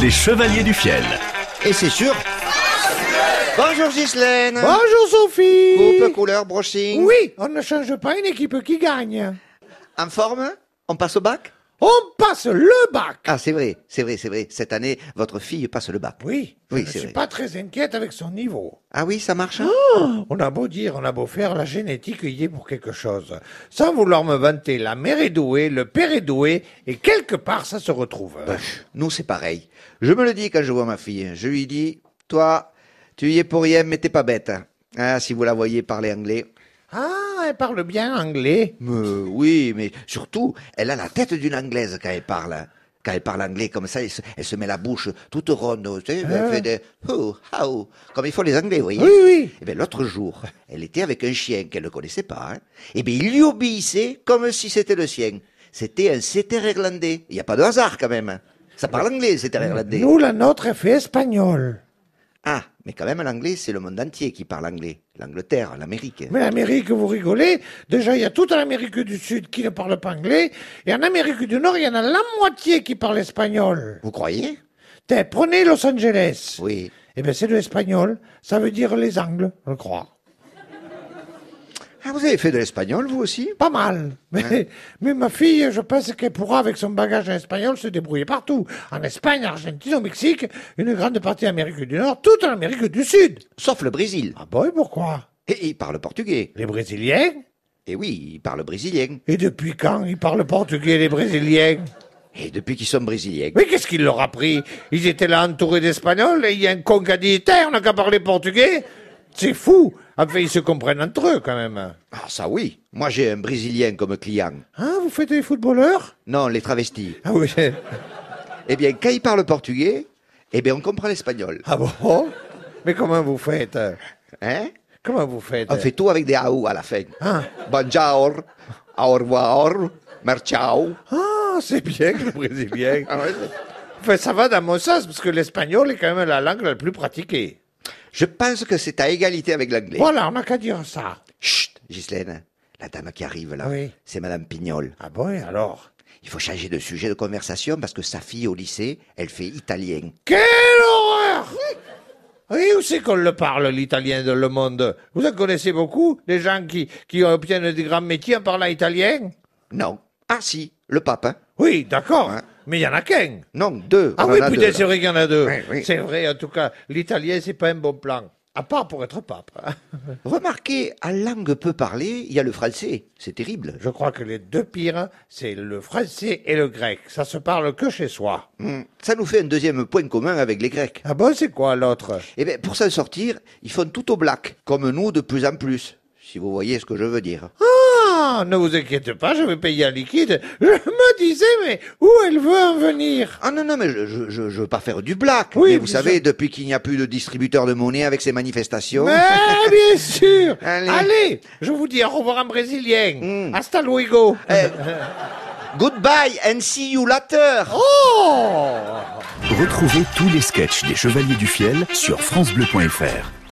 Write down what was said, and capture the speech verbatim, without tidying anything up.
Les Chevaliers du Fiel. Et c'est sûr. Bonjour Ghislaine. Bonjour Sophie. Coupe, couleur, brushing. Oui, on ne change pas une équipe qui gagne. En forme? On passe au bac? On passe le bac. Ah, c'est vrai, c'est vrai, c'est vrai. Cette année, votre fille passe le bac. Oui, Oui, je ne c'est suis vrai. pas très inquiète avec son niveau. Ah oui, ça marche? On a beau dire, on a beau faire, la génétique y est pour quelque chose. Sans vouloir me vanter, la mère est douée, le père est doué, et quelque part ça se retrouve. Ben, nous, c'est pareil. Je me le dis quand je vois ma fille. Je lui dis, toi, tu y es pour rien, mais t'es pas bête. Ah, si vous la voyez parler anglais. Ah, elle parle bien anglais. Mais oui, mais surtout, elle a la tête d'une anglaise quand elle parle. Quand elle parle anglais comme ça, elle se, elle se met la bouche toute ronde, tu sais, elle Ah. fait des oh, how, comme il faut les anglais, vous voyez. Oui, oui. Et bien l'autre jour, elle était avec un chien qu'elle ne connaissait pas, hein. Et bien il lui obéissait comme si c'était le sien. C'était un setter irlandais. Il n'y a pas de hasard quand même. Ça parle anglais, le setter irlandais. Nous, la nôtre, elle fait espagnol. Ah, mais quand même l'anglais, c'est le monde entier qui parle anglais. L'Angleterre, l'Amérique. Mais l'Amérique, vous rigolez. Déjà, il y a toute l'Amérique du Sud qui ne parle pas anglais. Et en Amérique du Nord, il y en a la moitié qui parle espagnol. Vous croyez? T'es, prenez Los Angeles. Oui. Eh bien, c'est de l'espagnol. Ça veut dire les Angles, je crois. Ah, vous avez fait de l'espagnol, vous aussi? Pas mal. Mais, mais ma fille, je pense qu'elle pourra, avec son bagage en espagnol, se débrouiller partout. En Espagne, Argentine, au Mexique, une grande partie d'Amérique du Nord, toute l'Amérique du Sud. Sauf le Brésil. Ah bon, et pourquoi? Et il parle portugais. Les Brésiliens? Et oui, il parle brésilien. Et depuis quand ils parlent portugais, les Brésiliens? Et depuis qu'ils sont brésiliens. Mais qu'est-ce qu'il leur a pris? Ils étaient là entourés d'Espagnols et il y a un con qui a dit, tiens, on n'a qu'à parler portugais. C'est fou. Enfin, ils se comprennent entre eux, quand même. Ah, ça oui. Moi, j'ai un Brésilien comme client. Hein, vous faites des footballeurs? Non, les travestis. Ah oui. Eh bien, quand il parle portugais, eh bien, on comprend l'espagnol. Ah bon? Mais comment vous faites? Hein? Comment vous faites? On fait tout avec des aou à la fin. Ah. Bonjour, au revoir, merciao. Ah, c'est bien que le brésilien. Ah ouais. Enfin, ça va dans mon sens, parce que l'espagnol est quand même la langue la plus pratiquée. Je pense que c'est à égalité avec l'anglais. Voilà, on n'a qu'à dire ça. Chut, Ghislaine, la dame qui arrive là, Oui. c'est Madame Pignol. Ah bon, et alors? Il faut changer de sujet de conversation parce que sa fille au lycée, elle fait italien. Quelle horreur! Oui, où c'est qu'on le parle, l'italien dans le monde? Vous en connaissez beaucoup, des gens qui, qui obtiennent des grands métiers en parlant italien? Non. Ah si, le pape, hein? Oui, d'accord, Ouais. mais il y en a qu'un. Non, deux. Ah On oui, en a putain, deux, c'est là. vrai qu'il y en a deux. Oui, oui. C'est vrai, en tout cas, l'italien, c'est pas un bon plan. À part pour être pape. Remarquez, à langue peu parlée, il y a le français. C'est terrible. Je crois que les deux pires, c'est le français et le grec. Ça se parle que chez soi. Hmm. Ça nous fait un deuxième point commun avec les Grecs. Ah bon, c'est quoi l'autre? Eh bien, pour s'en sortir, ils font tout au black, comme nous de plus en plus. Si vous voyez ce que je veux dire. Ah, ne vous inquiétez pas, je vais payer en liquide. Je me disais, mais où elle veut en venir? Ah non, non, mais je, je, je, je veux pas faire du black. Oui, mais vous bien savez, sûr. depuis qu'il n'y a plus de distributeur de monnaie avec ces manifestations... Mais bien sûr. Allez. Allez, je vous dis au revoir en brésilien. Mm. Hasta luego. Eh, goodbye and see you later. Oh! Retrouvez tous les sketchs des Chevaliers du Fiel sur francebleu point fr.